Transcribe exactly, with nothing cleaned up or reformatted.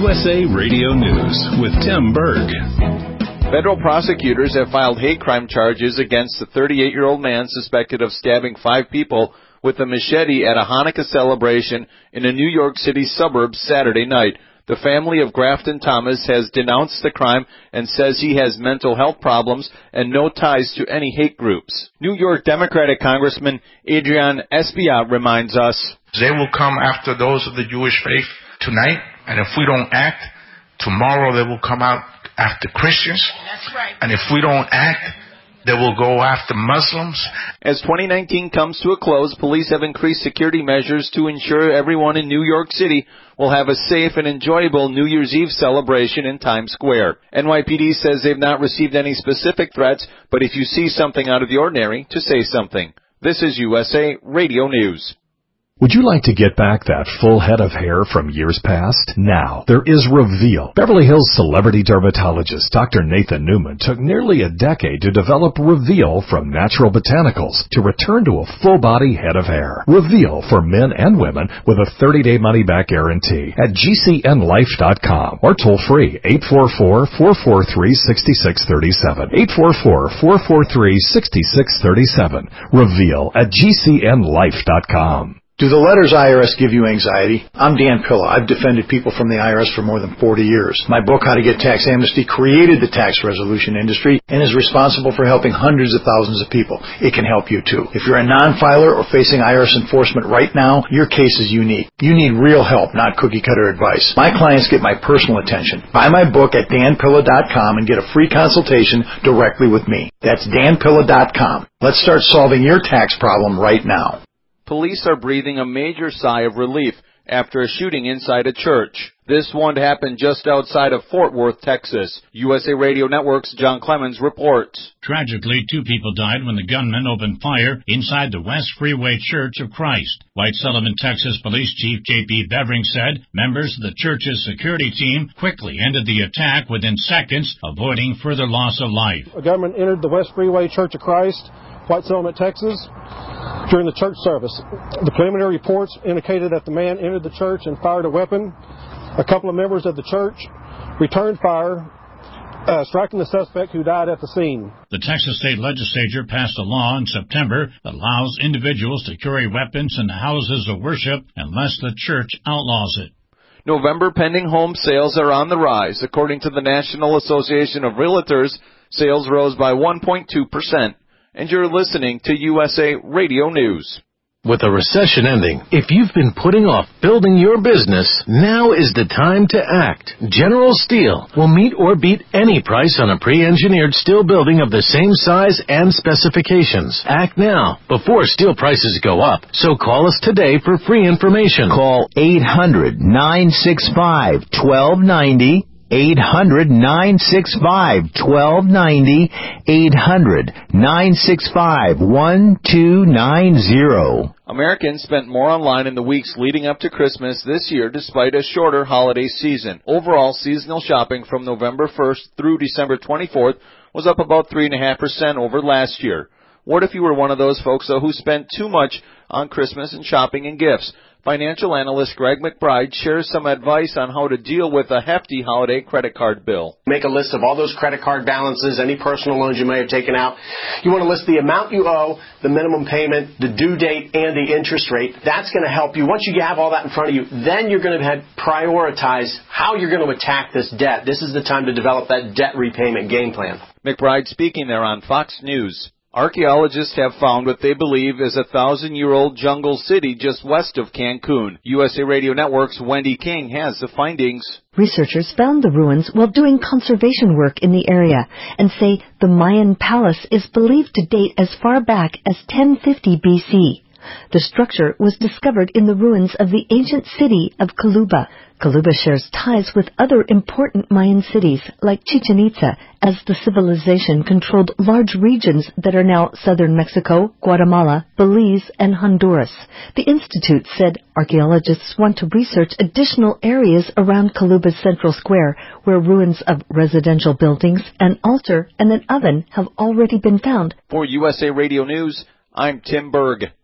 U S A Radio News with Tim Berg. Federal prosecutors have filed hate crime charges against the thirty-eight-year-old man suspected of stabbing five people with a machete at a Hanukkah celebration in a New York City suburb Saturday night. The family of Grafton Thomas has denounced the crime and says he has mental health problems and no ties to any hate groups. New York Democratic Congressman Adrian Espaillat reminds us, they will come after those of the Jewish faith tonight, and if we don't act, tomorrow they will come out after Christians. That's right. And if we don't act, they will go after Muslims. As twenty nineteen comes to a close, police have increased security measures to ensure everyone in New York City will have a safe and enjoyable New Year's Eve celebration in Times Square. N Y P D says they've not received any specific threats, but if you see something out of the ordinary, to say something. This is U S A Radio News. Would you like to get back that full head of hair from years past? Now, there is Reveal. Beverly Hills celebrity dermatologist Doctor Nathan Newman took nearly a decade to develop Reveal from natural botanicals to return to a full-body head of hair. Reveal for men and women with a thirty-day money-back guarantee at G C N life dot com or toll-free eight four four, four four three, six six three seven. eight four four, four four three, six six three seven. Reveal at G C N life dot com. Do the letters I R S give you anxiety? I'm Dan Pilla. I've defended people from the I R S for more than forty years. My book, How to Get Tax Amnesty, created the tax resolution industry and is responsible for helping hundreds of thousands of people. It can help you too. If you're a non-filer or facing I R S enforcement right now, your case is unique. You need real help, not cookie-cutter advice. My clients get my personal attention. Buy my book at dan pilla dot com and get a free consultation directly with me. That's dan pilla dot com. Let's start solving your tax problem right now. Police are breathing a major sigh of relief after a shooting inside a church. This one happened just outside of Fort Worth, Texas. U S A Radio Network's John Clemens reports. Tragically, two people died when the gunman opened fire inside the West Freeway Church of Christ. White Sullivan, Texas Police Chief J P Bevering said members of the church's security team quickly ended the attack within seconds, avoiding further loss of life. A gunman entered the West Freeway Church of Christ, White Sullivan, Texas, during the church service. The preliminary reports indicated that the man entered the church and fired a weapon. A couple of members of the church returned fire, uh, striking the suspect who died at the scene. The Texas State Legislature passed a law in September that allows individuals to carry weapons in the houses of worship unless the church outlaws it. November pending home sales are on the rise. According to the National Association of Realtors, sales rose by one point two percent. And you're listening to U S A Radio News. With a recession ending, if you've been putting off building your business, now is the time to act. General Steel will meet or beat any price on a pre-engineered steel building of the same size and specifications. Act now, before steel prices go up. So call us today for free information. Call eight hundred, nine six five, one two nine zero. eight hundred, nine six five, one two nine zero. eight hundred, nine six five, one two nine zero. Americans spent more online in the weeks leading up to Christmas this year despite a shorter holiday season. Overall, seasonal shopping from November first through December twenty-fourth was up about three point five percent over last year. What if you were one of those folks, though, who spent too much on Christmas and shopping and gifts? Financial analyst Greg McBride shares some advice on how to deal with a hefty holiday credit card bill. Make a list of all those credit card balances, any personal loans you may have taken out. You want to list the amount you owe, the minimum payment, the due date, and the interest rate. That's going to help you. Once you have all that in front of you, then you're going to have prioritize how you're going to attack this debt. This is the time to develop that debt repayment game plan. McBride speaking there on Fox News. Archaeologists have found what they believe is a thousand-year-old jungle city just west of Cancun. U S A Radio Network's Wendy King has the findings. Researchers found the ruins while doing conservation work in the area and say the Mayan palace is believed to date as far back as ten fifty B C. The structure was discovered in the ruins of the ancient city of Coluba. Coluba shares ties with other important Mayan cities like Chichen Itza, as the civilization controlled large regions that are now southern Mexico, Guatemala, Belize, and Honduras. The Institute said archaeologists want to research additional areas around Coluba's central square, where ruins of residential buildings, an altar, and an oven have already been found. For U S A Radio News, I'm Tim Berg.